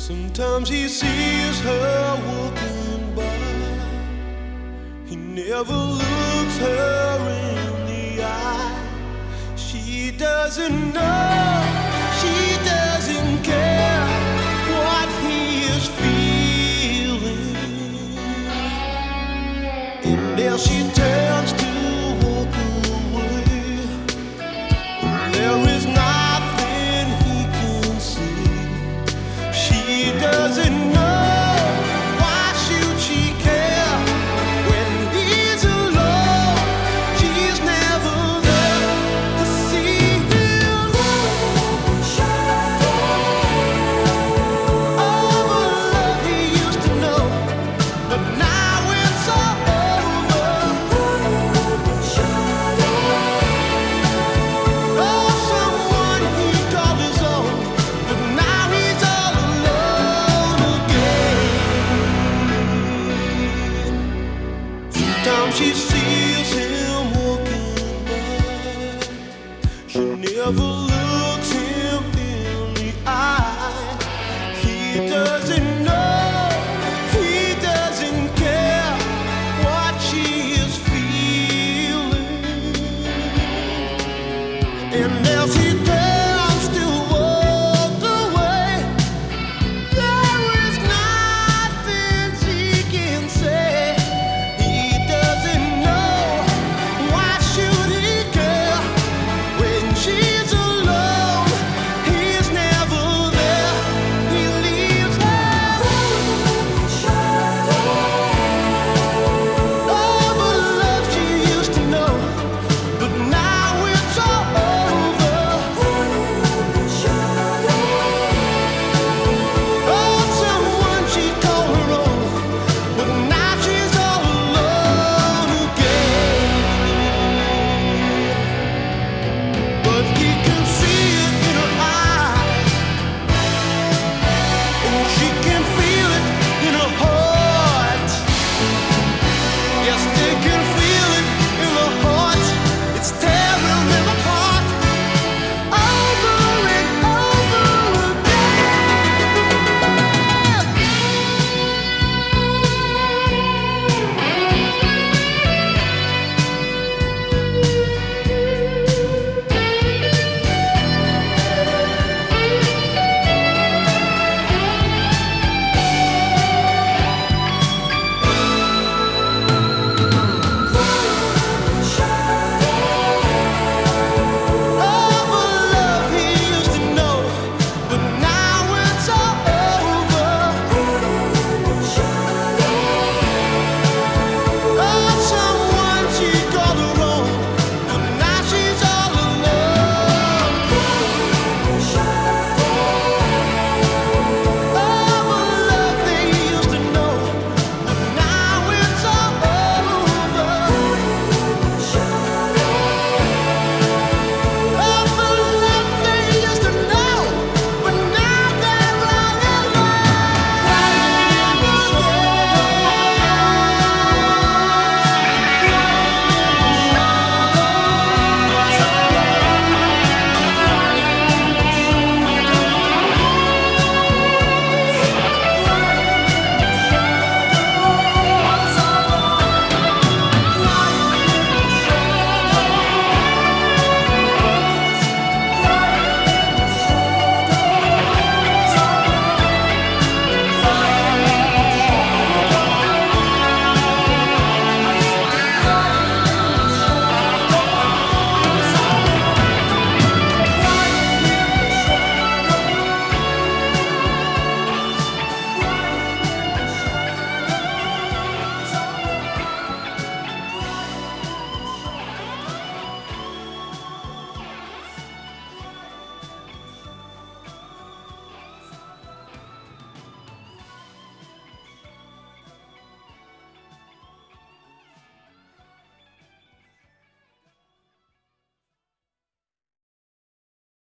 Sometimes he sees her walking by. He never looks her in the eye. She doesn't know, she doesn't care what he is feeling. And as she turns to walk away, there is nothing he can see. She doesn't know, why should she care when he's alone? She's never there to see him. All the love he used to know, but now it's all over. Oh, someone he called his own, but now he's all alone again. Sometimes she sees him walking by. She never